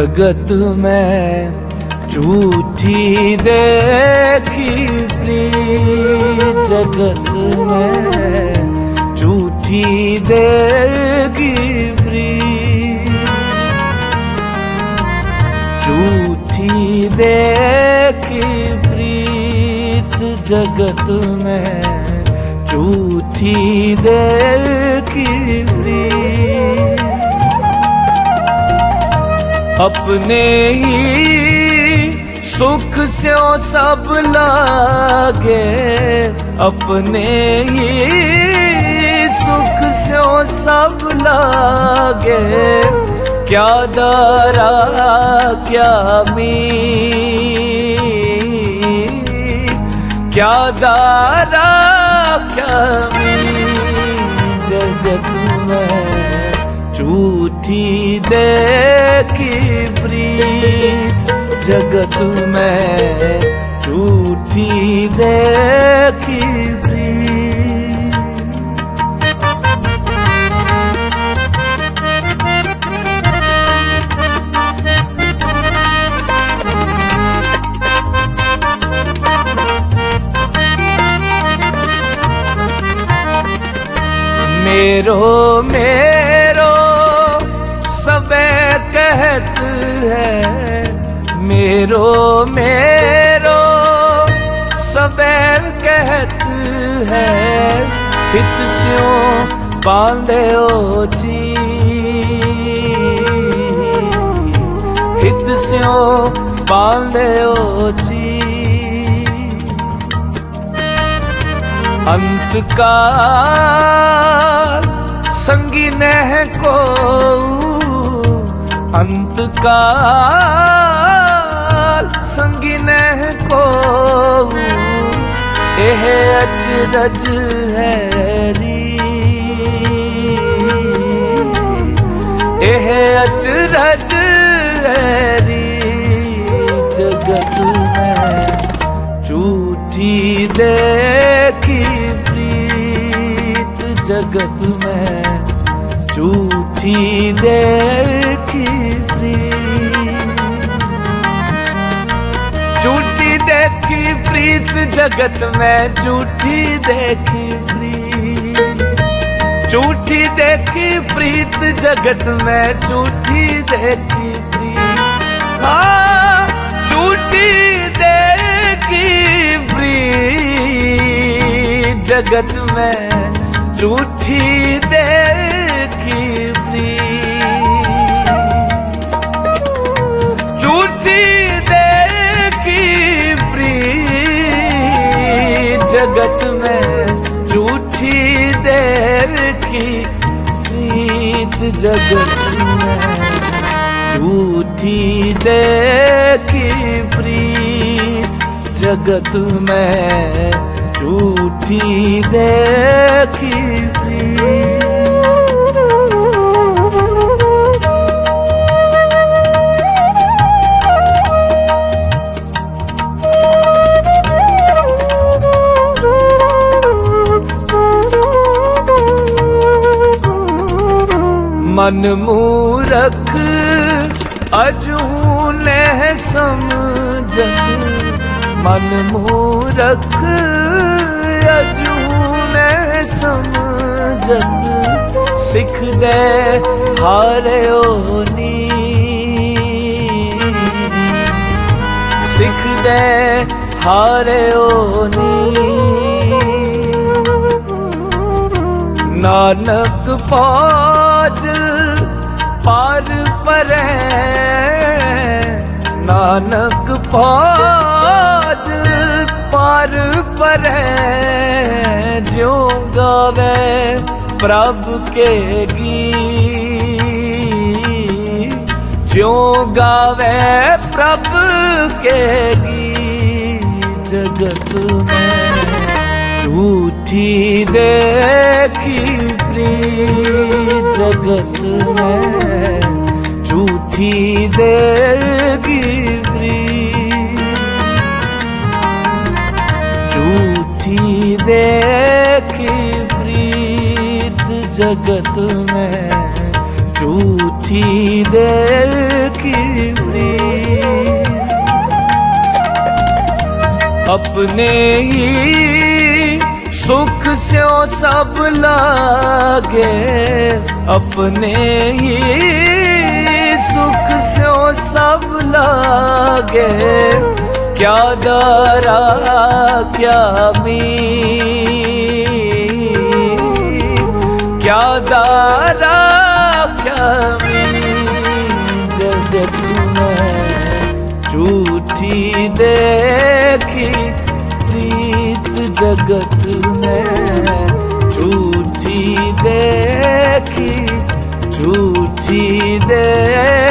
जगत में झूठी देखी प्रीत, जगत में झूठी देखी प्रीत, झूठी देखी प्रीत, जगत में झूठी देखी प्रीत। अपने ही सुख स्यों सब लागे, अपने ही सुख स्यों सब लागे, क्या दारा क्या मीत, क्या दारा क्या मीत, जगत में झूठी देखी प्रीत, जगत में झूठी देखी प्रीत। मेरो मेरो सबे कहत है, मेरो मेरो सबे कहत है, हित स्यों बांधे ओ जी, हित स्यों बांधे ओ जी। अंत काल संगी नह को, अंत काल संगी नह को, एह अचरज है री, एह अचरज है री, जगत में झूठी देखी प्रीत, जगत में झूठी देखी प्रीत, झूठी देखी प्रीत, जगत में झूठी देखी प्रीत, झूठी देखी प्रीत, जगत में झूठी देखी प्रीत, हाँ झूठी देखी प्रीत, जगत में झूठी देखी प्रीत, झूठी देखी प्रीत, जगत में झूठी देखी प्रीत, जगत में झूठी देखी प्रीत, जगत में झूठी देखी प्रीत। मन मूरख अजू ने समझत, मन मूरख अजू ने समझत, सिख दे हारे ओनी, सिख दे हारे ओनी। नानक पाज पार परै, नानक पाज पार परै, ज्यों गावे प्रभु के गीत, ज्यों गावे प्रभु के गीत, जगत में झूठी देखी प्रीत, जगत में झूठी देखी प्रीत, झूठी देखी प्रीत, जगत में झूठी देखी देखी प्रीत। अपने ही सुख स्यो सब लागे, अपने ही सुख स्यो सब लागे, क्या दारा क्या मीत, क्या दारा क्या मीत। जगत में झूठी देखी प्रीत, जगत में झूठी देखी, झूठी देखी